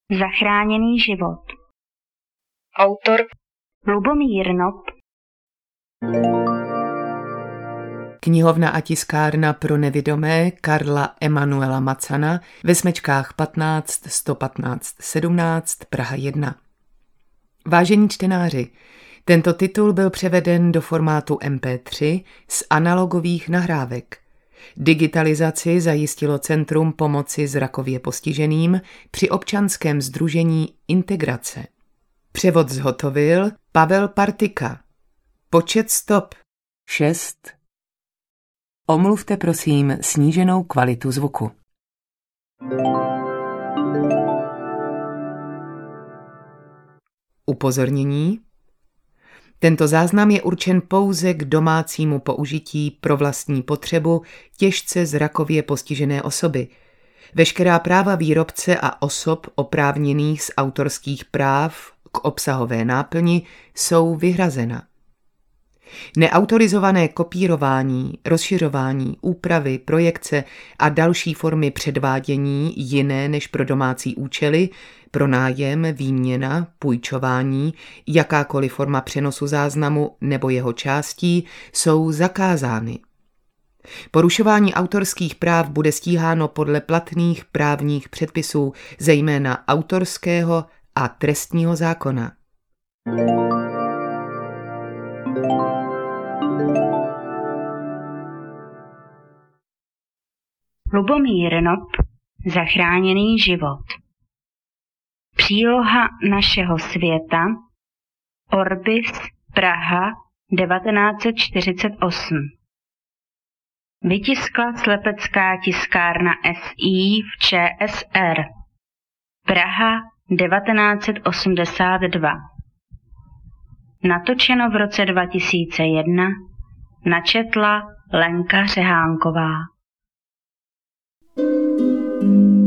Zachráněný život. Autor Lubomír Nop. Knihovna a tiskárna pro nevidomé Karla Emanuela Macana ve Smečkách 15 115 17 Praha 1. Vážení čtenáři, tento titul byl převeden do formátu MP3 z analogových nahrávek. Digitalizaci zajistilo Centrum pomoci zrakově postiženým při občanském sdružení Integrace. Převod zhotovil Pavel Partika. Počet stop 6. Omluvte prosím sníženou kvalitu zvuku. Upozornění. Tento záznam je určen pouze k domácímu použití pro vlastní potřebu těžce zrakově postižené osoby. Veškerá práva výrobce a osob oprávněných z autorských práv k obsahové náplni jsou vyhrazena. Neautorizované kopírování, rozšiřování, úpravy, projekce a další formy předvádění jiné než pro domácí účely, pronájem, výměna, půjčování, jakákoliv forma přenosu záznamu nebo jeho částí jsou zakázány. Porušování autorských práv bude stíháno podle platných právních předpisů, zejména autorského a trestního zákona. Lubomír Nop. Zachráněný život. Příloha našeho světa. Orbis, Praha, 1948. Vytiskla slepecká tiskárna SI v ČSR. Praha, 1982. Natočeno v roce 2001. Načetla Lenka Řehánková.